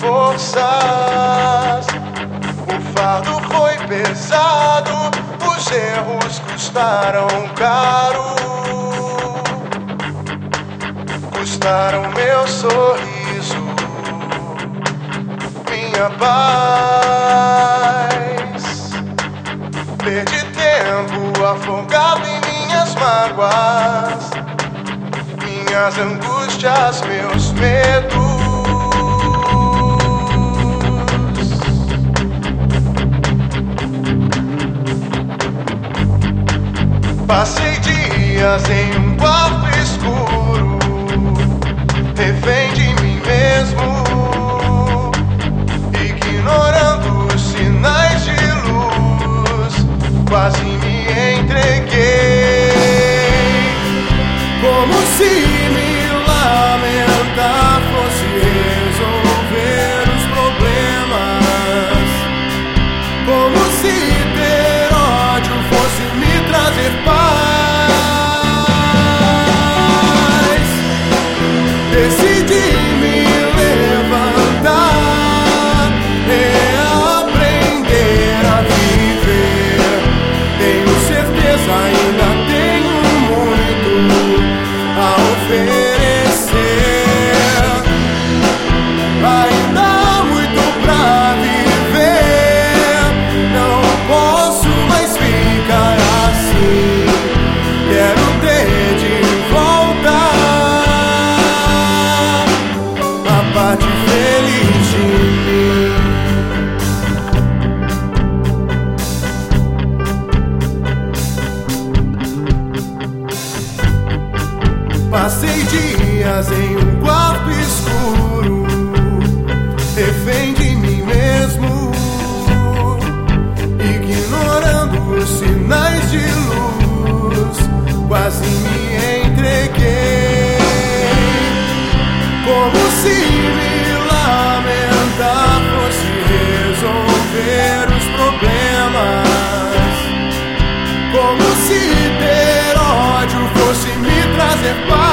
forças. O fardo foi pesado, os erros custaram caro. Custaram meu sorriso, minha paz. Perdi tempo afogado em minhas mágoas, minhas angústias, meus medos. Passei dias em um quarto escuro, refém de mim mesmo, ignorando os sinais de luz. Quase me entreguei, como se me lamentar fosse resolver os problemas, como se ter ódio fosse me trazer paz. Decidi me levantar e aprender a viver. Tenho certeza, ainda tenho muito a oferecer. Ainda há muito pra viver. Não posso mais ficar assim. Quero ter de volta a parte feliz de mim. Passei dias em um quarto escuro, refém de mim mesmo, ignorando os sinais de luz. Quase me entreguei, como se me lamentar fosse resolver os problemas, como se ter ódio fosse me trazer paz.